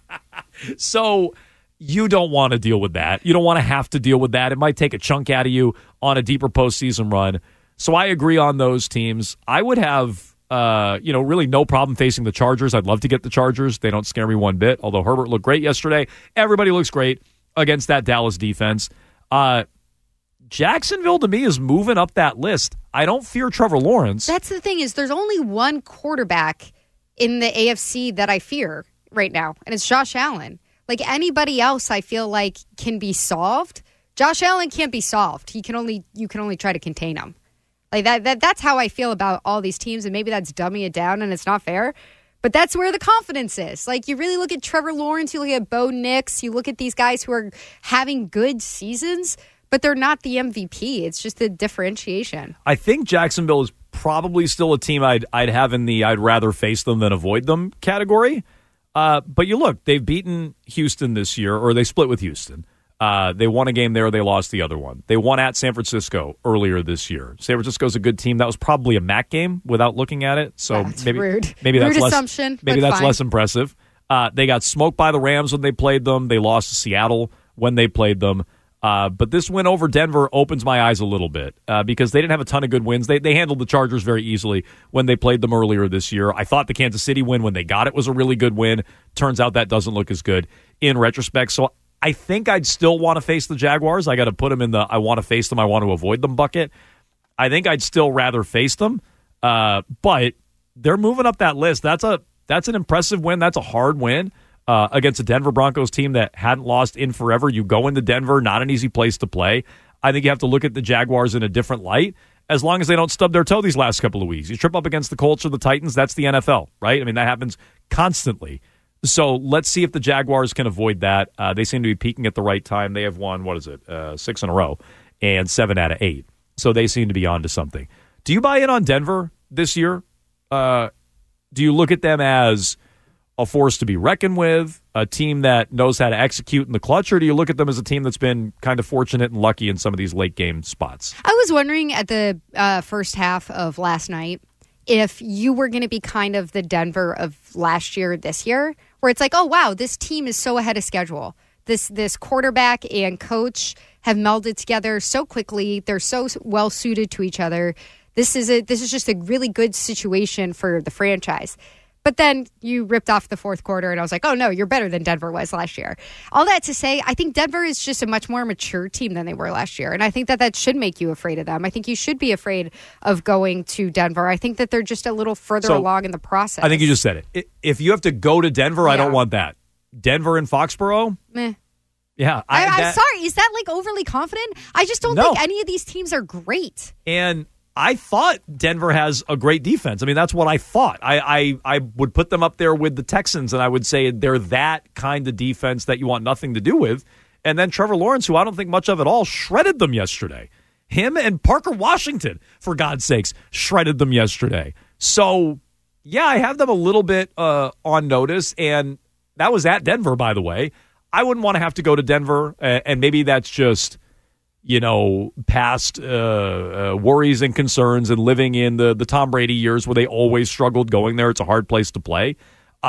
So you don't want to deal with that. You don't want to have to deal with that. It might take a chunk out of you on a deeper postseason run. So I agree on those teams. I would have, uh, you know, really no problem facing the Chargers. I'd love to get the Chargers. They don't scare me one bit, although Herbert looked great yesterday. Everybody looks great against that Dallas defense. Uh, Jacksonville, to me, is moving up that list. I don't fear Trevor Lawrence. That's the thing is there's only one quarterback in the A F C that I fear right now, and it's Josh Allen. Like anybody else, I feel like can be solved. Josh Allen can't be solved. He can only you can only try to contain him. Like that, that that's how I feel about all these teams, and maybe that's dumbing it down and it's not fair. But that's where the confidence is. Like you really look at Trevor Lawrence, you look at Bo Nix, you look at these guys who are having good seasons, but they're not the M V P. It's just the differentiation. I think Jacksonville is probably still a team I'd I'd have in the I'd rather face them than avoid them category. Uh, but you look, they've beaten Houston this year, or they split with Houston. Uh, they won a game there. They lost the other one. They won at San Francisco earlier this year. San Francisco's a good team. That was probably a M A C game without looking at it. So That's maybe rude. maybe Rude that's less, assumption, maybe but that's fine. less impressive. Uh, they got smoked by the Rams when they played them. They lost to Seattle when they played them. Uh, but this win over Denver opens my eyes a little bit uh, because they didn't have a ton of good wins. They they handled the Chargers very easily when they played them earlier this year. I thought the Kansas City win when they got it was a really good win. Turns out that doesn't look as good in retrospect. So I think I'd still want to face the Jaguars. I got to put them in the I want to face them, I want to avoid them bucket. I think I'd still rather face them, uh, but they're moving up that list. That's a that's an impressive win. That's a hard win. Uh, against a Denver Broncos team that hadn't lost in forever. You go into Denver, not an easy place to play. I think you have to look at the Jaguars in a different light as long as they don't stub their toe these last couple of weeks. You trip up against the Colts or the Titans, that's the N F L, right? I mean, that happens constantly. So let's see if the Jaguars can avoid that. Uh, they seem to be peaking at the right time. They have won, what is it, uh, six in a row and seven out of eight. So they seem to be on to something. Do you buy in on Denver this year? Uh, do you look at them as a force to be reckoned with, a team that knows how to execute in the clutch, or do you look at them as a team that's been kind of fortunate and lucky in some of these late game spots? I was wondering at the uh, first half of last night if you were going to be kind of the Denver of last year, this year, where it's like, oh, wow, this team is so ahead of schedule. This this quarterback and coach have melded together so quickly. They're so well suited to each other. This is a this is just a really good situation for the franchise. But then you ripped off the fourth quarter, and I was like, oh, no, you're better than Denver was last year. All that to say, I think Denver is just a much more mature team than they were last year, and I think that that should make you afraid of them. I think you should be afraid of going to Denver. I think that they're just a little further So, along in the process. I think you just said it. I- If you have to go to Denver, I don't Yeah. want that. Denver and Foxborough? Meh. Yeah. I, I'm that- sorry. Is that like overly confident? I just don't No. think any of these teams are great. And I thought Denver has a great defense. I mean, that's what I thought. I, I I would put them up there with the Texans, and I would say they're that kind of defense that you want nothing to do with. And then Trevor Lawrence, who I don't think much of at all, shredded them yesterday. Him and Parker Washington, for God's sakes, shredded them yesterday. So, yeah, I have them a little bit uh, on notice, and that was at Denver, by the way. I wouldn't want to have to go to Denver, uh, and maybe that's just, you know, past uh, uh, worries and concerns and living in the, the Tom Brady years where they always struggled going there. It's a hard place to play. Uh,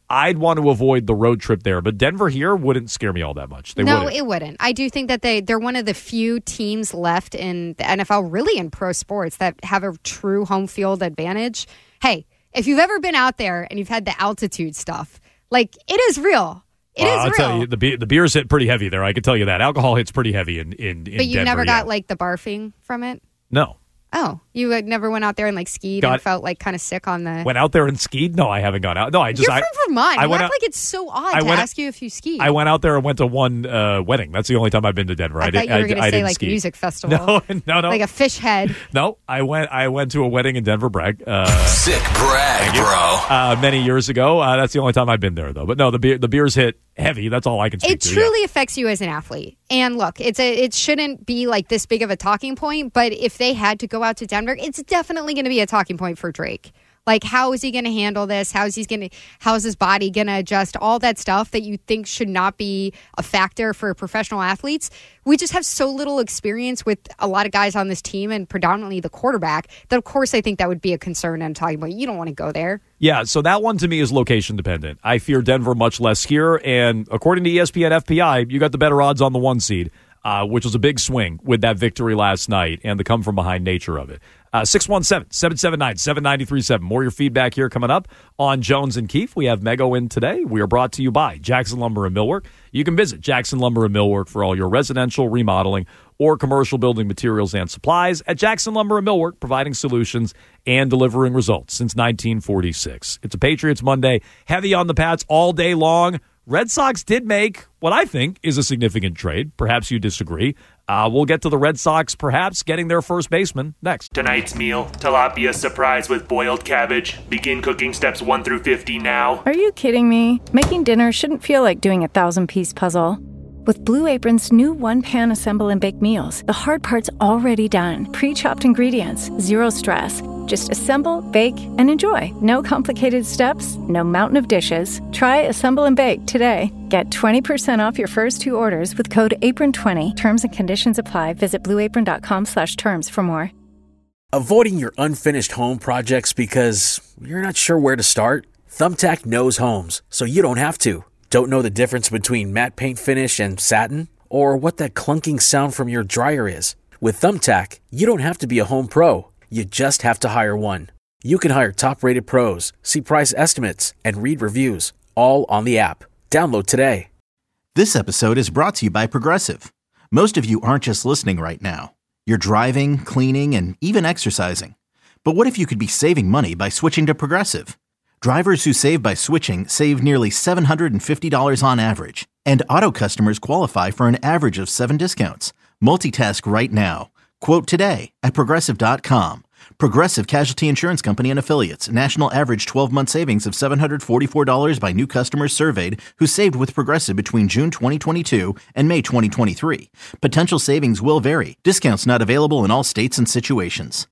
I'd want to avoid the road trip there. But Denver here wouldn't scare me all that much. They no, wouldn't. it wouldn't. I do think that they, they're one of the few teams left in the N F L, really in pro sports, that have a true home field advantage. Hey, if you've ever been out there and you've had the altitude stuff, like, it is real. It uh, is I'll real. tell you, the, be- the beers hit pretty heavy there. I can tell you that. Alcohol hits pretty heavy in, in, in But you Denver, never yeah. got, like, the barfing from it? No. Oh, you uh, never went out there and, like, skied Got- and felt, like, kind of sick on the... Went out there and skied? No, I haven't gone out. No, I just... You're I, from Vermont. I You went act out- like it's so odd I to went- ask you if you skied. I went out there and went to one uh, wedding. That's the only time I've been to Denver. I, I, thought did, you were I, going I to say, didn't like, ski. music festival. No, no, no. Like a fish head. No, I went I went to a wedding in Denver, brag. Uh, Sick brag, bro. Uh, many years ago. Uh, that's the only time I've been there, though. But no, the beer, the beers hit heavy. That's all I can speak It to. truly affects you as an athlete. And look, it's a it shouldn't be like this big of a talking point, but if they had to go out to Denver, it's definitely going to be a talking point for Drake. Like, how is he going to handle this? How is he going to how is his body going to adjust? All that stuff that you think should not be a factor for professional athletes. We just have so little experience with a lot of guys on this team, and predominantly the quarterback, that of course I think that would be a concern and talking about. You don't want to go there. Yeah, so that one to me is location dependent. I fear Denver much less here, and according to E S P N F P I, you got the better odds on the one seed, uh, which was a big swing with that victory last night and the come-from-behind nature of it. Uh, six one seven, seven seven nine, seven nine three seven. More of your feedback here coming up on Jones and Keefe. We have Mego in today. We are brought to you by Jackson Lumber and Millwork. You can visit Jackson Lumber and Millwork for all your residential, remodeling, or commercial building materials and supplies at Jackson Lumber and Millwork, providing solutions and delivering results since nineteen forty-six. It's a Patriots Monday, heavy on the Pats all day long. Red Sox did make what I think is a significant trade. Perhaps you disagree. Uh, we'll get to the Red Sox perhaps getting their first baseman next. Tonight's meal, tilapia surprise with boiled cabbage. Begin cooking steps one through fifty now. Are you kidding me? Making dinner shouldn't feel like doing a thousand-piece puzzle. With Blue Apron's new one-pan assemble and bake meals, the hard part's already done. Pre-chopped ingredients, zero stress. Just assemble, bake, and enjoy. No complicated steps, no mountain of dishes. Try Assemble and Bake today. Get twenty percent off your first two orders with code apron twenty. Terms and conditions apply. Visit blueapron.com slash terms for more. Avoiding your unfinished home projects because you're not sure where to start? Thumbtack knows homes, so you don't have to. Don't know the difference between matte paint finish and satin? Or what that clunking sound from your dryer is? With Thumbtack, you don't have to be a home pro. You just have to hire one. You can hire top-rated pros, see price estimates, and read reviews, all on the app. Download today. This episode is brought to you by Progressive. Most of you aren't just listening right now. You're driving, cleaning, and even exercising. But what if you could be saving money by switching to Progressive? Drivers who save by switching save nearly seven hundred fifty dollars on average. And auto customers qualify for an average of seven discounts. Multitask right now. Quote today at Progressive dot com. Progressive Casualty Insurance Company and Affiliates. National average twelve-month savings of seven hundred forty-four dollars by new customers surveyed who saved with Progressive between June twenty twenty-two and May twenty twenty-three. Potential savings will vary. Discounts not available in all states and situations.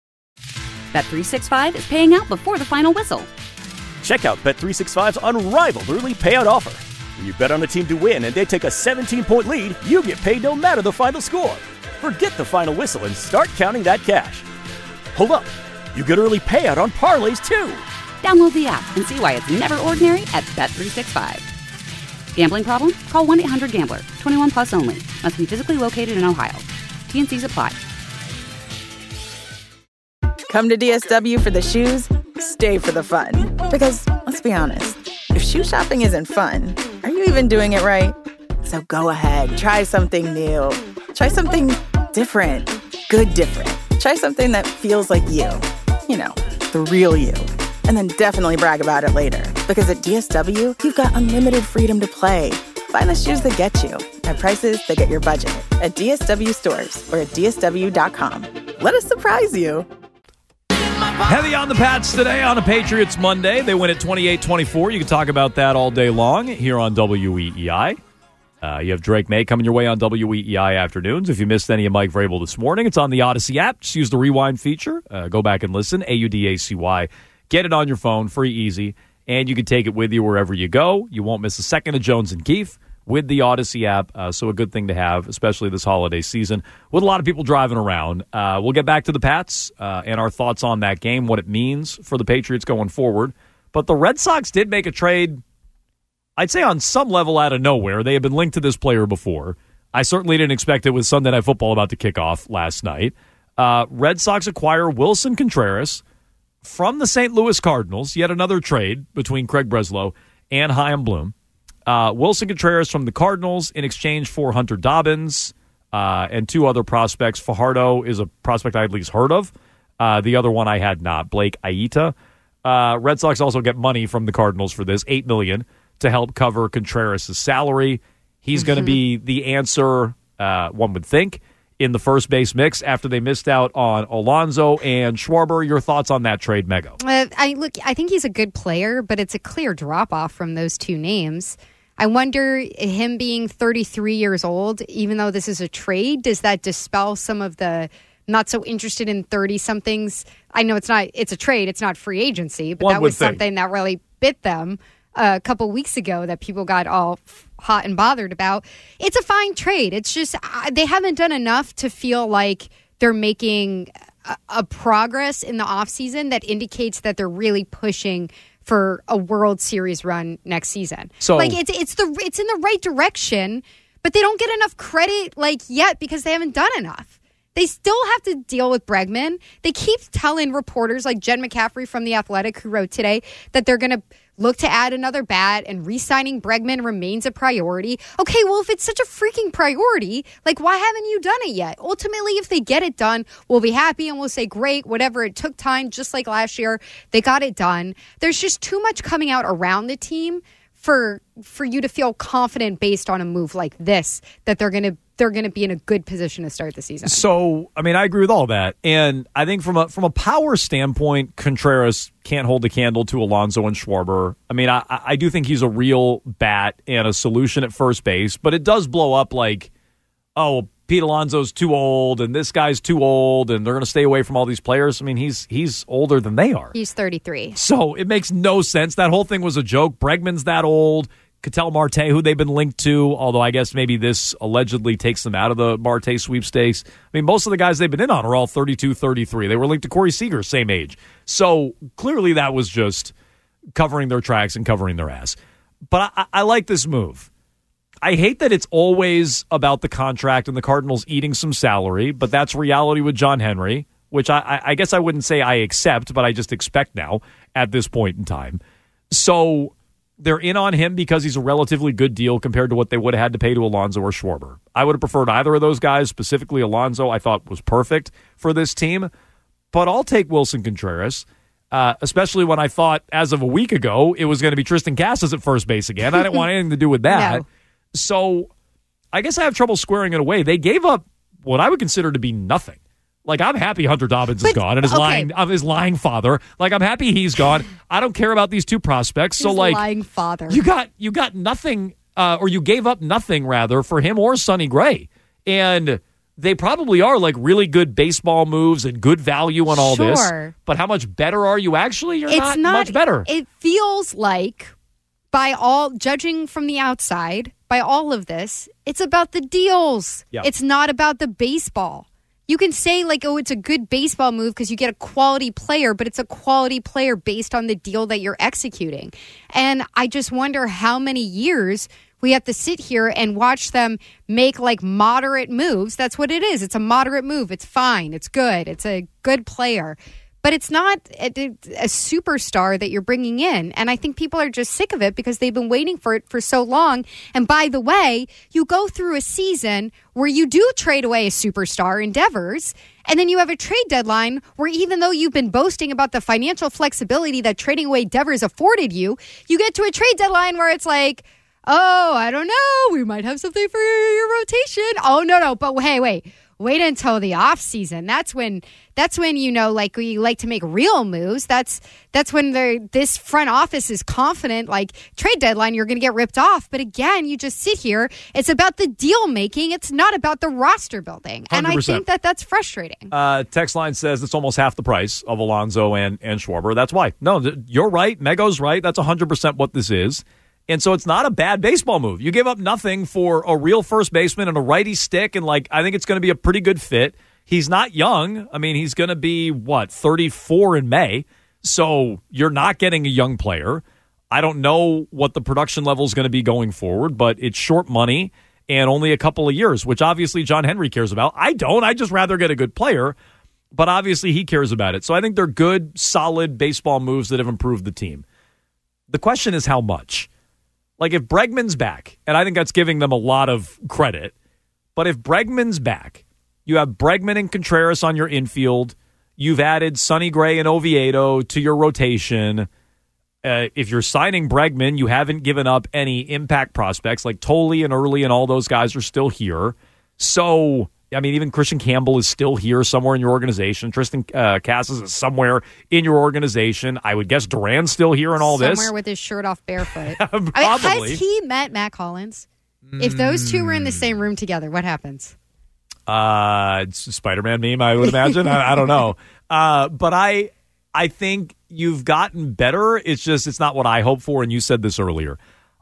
Bet three sixty-five is paying out before the final whistle. Check out Bet three sixty-five's unrivaled early payout offer. When you bet on a team to win and they take a seventeen-point lead, you get paid no matter the final score. Forget the final whistle and start counting that cash. Hold up. You get early payout on parlays, too. Download the app and see why it's never ordinary at Bet three sixty-five. Gambling problem? Call one eight hundred gambler. twenty-one plus only. Must be physically located in Ohio. T N Cs apply. Come to D S W for the shoes, stay for the fun. Because, let's be honest, if shoe shopping isn't fun, are you even doing it right? So go ahead, try something new. Try something different. Good different. Try something that feels like you. You know, the real you. And then definitely brag about it later. Because at D S W, you've got unlimited freedom to play. Find the shoes that get you at prices that get your budget at D S W stores or at D S W dot com. Let us surprise you. Heavy on the Pats today on a Patriots Monday. They win at twenty-eight twenty-four. You can talk about that all day long here on W E E I. Uh, you have Drake May coming your way on W E E I afternoons. If you missed any of Mike Vrabel this morning, it's on the Odyssey app. Just use the rewind feature. Uh, go back and listen. A U D A C Y. Get it on your phone, free, easy, and you can take it with you wherever you go. You won't miss a second of Jones and Keefe with the Odyssey app, uh, so a good thing to have, especially this holiday season, with a lot of people driving around. Uh, we'll get back to the Pats uh, and our thoughts on that game, what it means for the Patriots going forward. But the Red Sox did make a trade I'd say on some level out of nowhere. They had been linked to this player before. I certainly didn't expect it with Sunday Night Football about to kick off last night. Uh, Red Sox acquire Wilson Contreras from the Saint Louis Cardinals. Yet another trade between Craig Breslow and Chaim Bloom. Uh, Wilson Contreras from the Cardinals in exchange for Hunter Dobbins uh, and two other prospects. Fajardo is a prospect I at least heard of. Uh, the other one I had not, Blake Aita. Uh, Red Sox also get money from the Cardinals for this, eight million dollars, to help cover Contreras' salary. He's mm-hmm. going to be the answer, uh, one would think, in the first base mix after they missed out on Alonso and Schwarber. Your thoughts on that trade, Mego? Uh, I look. I think he's a good player, but it's a clear drop-off from those two names. I wonder, him being thirty-three years old, even though this is a trade, does that dispel some of the not so interested in thirty-somethings? I know it's not. It's a trade. It's not free agency, but One that was think. something that really bit them a couple weeks ago that people got all hot and bothered about. It's a fine trade. It's just uh, they haven't done enough to feel like they're making a, a progress in the offseason that indicates that they're really pushing for a World Series run next season. So, like it's it's the it's in the right direction, but they don't get enough credit like yet because they haven't done enough. They still have to deal with Bregman. They keep telling reporters like Jen McCaffrey from The Athletic, who wrote today, that they're going to look to add another bat and re-signing Bregman remains a priority. Okay, well, if it's such a freaking priority, like, why haven't you done it yet? Ultimately, if they get it done, we'll be happy and we'll say, great, whatever. It took time, just like last year. They got it done. There's just too much coming out around the team for for you to feel confident based on a move like this that they're going to they're going to be in a good position to start the season. So, I mean, I agree with all that. And I think from a from a power standpoint, Contreras can't hold a candle to Alonso and Schwarber. I mean, I, I do think he's a real bat and a solution at first base, but it does blow up like, oh, Pete Alonso's too old and this guy's too old and they're going to stay away from all these players. I mean, he's he's older than they are. He's thirty-three. So it makes no sense. That whole thing was a joke. Bregman's that old. Ketel Marte, who they've been linked to, although I guess maybe this allegedly takes them out of the Marte sweepstakes. I mean, most of the guys they've been in on are all thirty-two, thirty-three. They were linked to Corey Seager, same age. So clearly that was just covering their tracks and covering their ass. But I, I like this move. I hate that it's always about the contract and the Cardinals eating some salary, but that's reality with John Henry, which I, I guess I wouldn't say I accept, but I just expect now at this point in time. So they're in on him because he's a relatively good deal compared to what they would have had to pay to Alonso or Schwarber. I would have preferred either of those guys, specifically Alonso, I thought was perfect for this team. But I'll take Wilson Contreras, uh, especially when I thought, as of a week ago, it was going to be Tristan Casas at first base again. I didn't want anything to do with that. No. So I guess I have trouble squaring it away. They gave up what I would consider to be nothing. Like, I'm happy Hunter Dobbins but, is gone and his, okay. lying, uh, his lying father. Like, I'm happy he's gone. I don't care about these two prospects. So, his like, lying father. You got you got nothing, uh, or you gave up nothing, rather, for him or Sonny Gray. And they probably are, like, really good baseball moves and good value on all sure. this. But how much better are you actually? You're it's not, not much better. It feels like, by all, judging from the outside, by all of this, it's about the deals. Yeah. It's not about the baseball. You can say, like, oh, it's a good baseball move because you get a quality player, but it's a quality player based on the deal that you're executing. And I just wonder how many years we have to sit here and watch them make, like, moderate moves. That's what it is. It's a moderate move. It's fine. It's good. It's a good player. But it's not a, a superstar that you're bringing in. And I think people are just sick of it because they've been waiting for it for so long. And by the way, you go through a season where you do trade away a superstar in Devers, and then you have a trade deadline where even though you've been boasting about the financial flexibility that trading away Devers afforded you, you get to a trade deadline where it's like, oh, I don't know, we might have something for your rotation. Oh, no, no, but hey, wait. Wait until the off season. That's when that's when you know, like, we like to make real moves. That's that's when this front office is confident. Like, trade deadline, you're going to get ripped off. But again, you just sit here. It's about the deal making. It's not about the roster building. And one hundred percent. I think that that's frustrating. Uh, text line says it's almost half the price of Alonso and and Schwarber. That's why. No, th- you're right. Mego's right. That's one hundred percent what this is. And so it's not a bad baseball move. You give up nothing for a real first baseman and a righty stick, and, like, I think it's going to be a pretty good fit. He's not young. I mean, he's going to be, what, thirty-four in May. So you're not getting a young player. I don't know what the production level is going to be going forward, but it's short money and only a couple of years, which obviously John Henry cares about. I don't. I just rather get a good player, but obviously he cares about it. So I think they're good, solid baseball moves that have improved the team. The question is how much. Like if Bregman's back, and I think that's giving them a lot of credit, but if Bregman's back, you have Bregman and Contreras on your infield, you've added Sonny Gray and Oviedo to your rotation. Uh, if you're signing Bregman, you haven't given up any impact prospects like Tolley and Early and all those guys are still here. So, I mean, even Christian Campbell is still here somewhere in your organization. Tristan uh, Casas is somewhere in your organization. I would guess Duran's still here in all somewhere this. Somewhere with his shirt off barefoot. Probably. I mean, has he met Matt Collins? Mm. If those two were in the same room together, what happens? Uh, it's a Spider-Man meme, I would imagine. I, I don't know. Uh, but I... I think you've gotten better. It's just, it's not what I hoped for, and you said this earlier.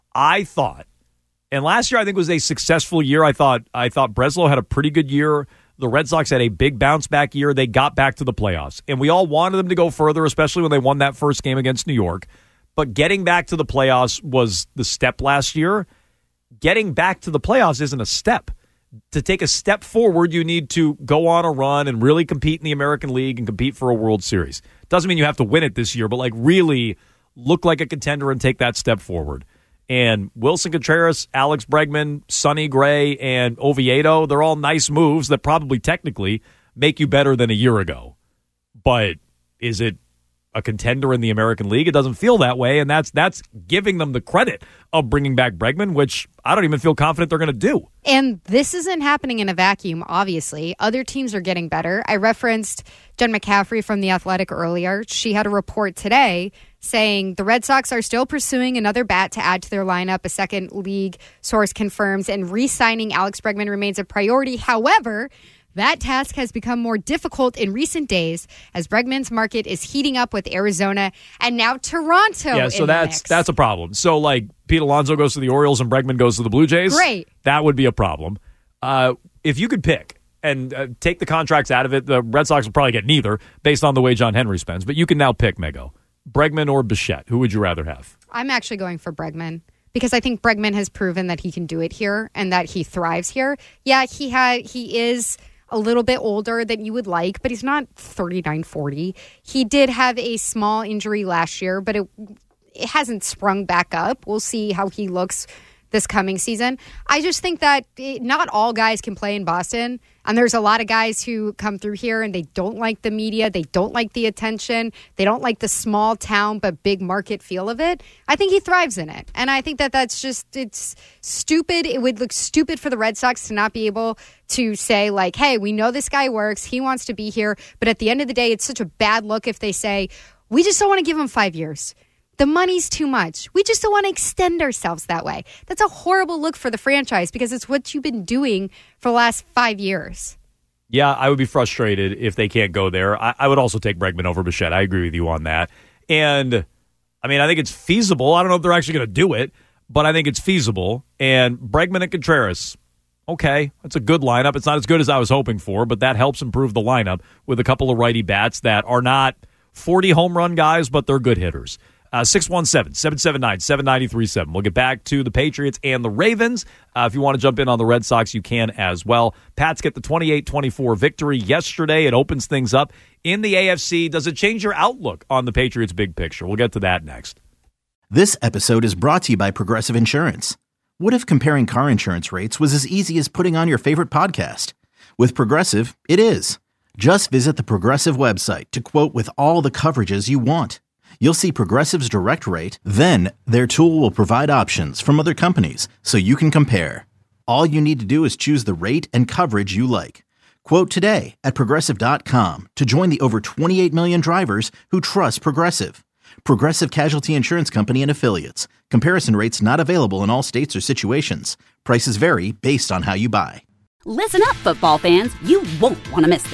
I thought, and last year I think was a successful year. I thought I thought Breslow had a pretty good year. The Red Sox had a big bounce-back year. They got back to the playoffs, and we all wanted them to go further, especially when they won that first game against New York. But getting back to the playoffs was the step last year. Getting back to the playoffs isn't a step. To take a step forward, you need to go on a run and really compete in the American League and compete for a World Series. Doesn't mean you have to win it this year, but like really look like a contender and take that step forward. And Wilson Contreras, Alex Bregman, Sonny Gray, and Oviedo, they're all nice moves that probably technically make you better than a year ago. But is it a contender in the American League? It doesn't feel that way, and that's that's giving them the credit of bringing back Bregman, which I don't even feel confident they're going to do. And this isn't happening in a vacuum, obviously. Other teams are getting better. I referenced Jen McCaffrey from The Athletic earlier. She had a report today saying the Red Sox are still pursuing another bat to add to their lineup. A second league source confirms, and re-signing Alex Bregman remains a priority. However, that task has become more difficult in recent days as Bregman's market is heating up with Arizona and now Toronto. Yeah, so in that's the mix. that's a problem. So, like, Pete Alonso goes to the Orioles and Bregman goes to the Blue Jays. Great. That would be a problem. Uh, if you could pick and uh, take the contracts out of it, the Red Sox will probably get neither based on the way John Henry spends. But you can now pick, Mego. Bregman or Bichette. Who would you rather have? I'm actually going for Bregman, because I think Bregman has proven that he can do it here and that he thrives here. Yeah, he had he is a little bit older than you would like, but he's not thirty-nine, forty. He did have a small injury last year, but it it hasn't sprung back up. We'll see how he looks this coming season. I just think that it, not all guys can play in Boston, and there's a lot of guys who come through here and they don't like the media, they don't like the attention, they don't like the small town but big market feel of it. I think he thrives in it, and I think that that's just, it's stupid. It would look stupid for the Red Sox to not be able to say, like, hey, we know this guy works, he wants to be here, but at the end of the day, it's such a bad look if they say, we just don't want to give him five years. The money's too much. We just don't want to extend ourselves that way. That's a horrible look for the franchise because it's what you've been doing for the last five years. Yeah, I would be frustrated if they can't go there. I, I would also take Bregman over Bichette. I agree with you on that. And, I mean, I think it's feasible. I don't know if they're actually going to do it, but I think it's feasible. And Bregman and Contreras, okay, that's a good lineup. It's not as good as I was hoping for, but that helps improve the lineup with a couple of righty bats that are not forty home run guys, but they're good hitters. Uh, six one seven, seven seven nine, seven nine three seven. We'll get back to the Patriots and the Ravens. Uh, if you want to jump in on the Red Sox, you can as well. Pats get the twenty-eight twenty-four victory yesterday. It opens things up in the A F C. Does it change your outlook on the Patriots' big picture? We'll get to that next. This episode is brought to you by Progressive Insurance. What if comparing car insurance rates was as easy as putting on your favorite podcast? With Progressive, it is. Just visit the Progressive website to quote with all the coverages you want. You'll see Progressive's direct rate, then their tool will provide options from other companies so you can compare. All you need to do is choose the rate and coverage you like. Quote today at Progressive dot com to join the over twenty-eight million drivers who trust Progressive. Progressive Casualty Insurance Company and Affiliates. Comparison rates not available in all states or situations. Prices vary based on how you buy. Listen up, football fans. You won't want to miss this.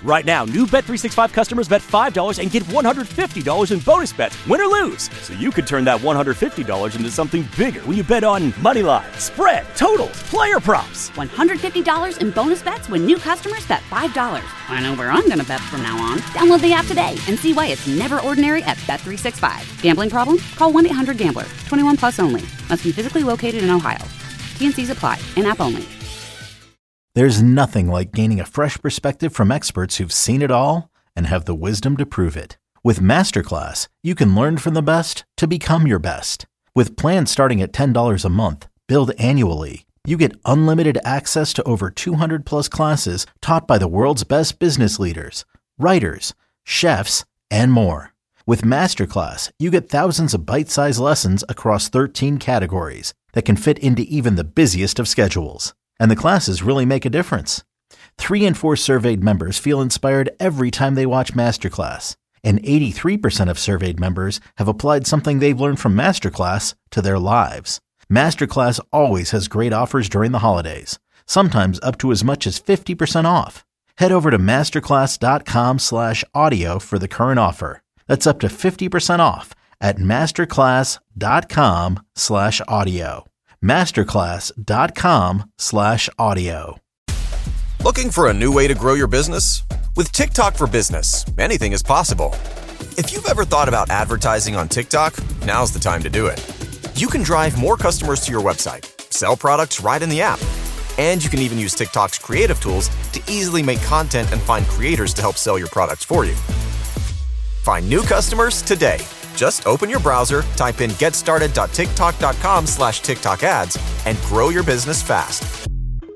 Right now, new Bet three sixty-five customers bet five dollars and get one hundred fifty dollars in bonus bets, win or lose. So you could turn that one hundred fifty dollars into something bigger when you bet on money line, spread, totals, player props. one hundred fifty dollars in bonus bets when new customers bet five dollars. I know where I'm going to bet from now on. Download the app today and see why it's never ordinary at Bet three sixty-five. Gambling problem? Call one eight hundred gambler. twenty-one plus only. Must be physically located in Ohio. T N Cs apply. In-app only. There's nothing like gaining a fresh perspective from experts who've seen it all and have the wisdom to prove it. With Masterclass, you can learn from the best to become your best. With plans starting at ten dollars a month, billed annually, you get unlimited access to over two hundred plus classes taught by the world's best business leaders, writers, chefs, and more. With Masterclass, you get thousands of bite-sized lessons across thirteen categories that can fit into even the busiest of schedules. And the classes really make a difference. Three in four surveyed members feel inspired every time they watch Masterclass. And eighty-three percent of surveyed members have applied something they've learned from Masterclass to their lives. Masterclass always has great offers during the holidays, sometimes up to as much as fifty percent off. Head over to masterclass.com slash audio for the current offer. That's up to fifty percent off at masterclass.com slash audio. masterclass.com slash audio. Looking for a new way to grow your business? With TikTok for Business, anything is possible. If you've ever thought about advertising on TikTok, now's the time to do it. You can drive more customers to your website, sell products right in the app, and you can even use TikTok's creative tools to easily make content and find creators to help sell your products for you. Find new customers today. Just open your browser, type in getstarted.tiktok.com slash TikTok ads, and grow your business fast.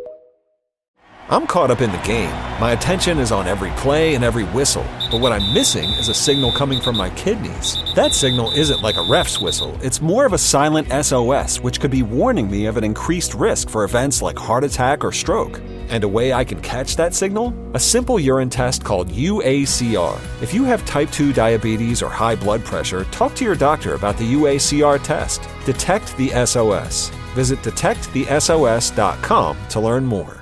I'm caught up in the game. My attention is on every play and every whistle. But what I'm missing is a signal coming from my kidneys. That signal isn't like a ref's whistle. It's more of a silent S O S, which could be warning me of an increased risk for events like heart attack or stroke. And a way I can catch that signal? A simple urine test called U A C R. If you have type two diabetes or high blood pressure, talk to your doctor about the U A C R test. Detect the S O S. Visit detect the S O S dot com to learn more.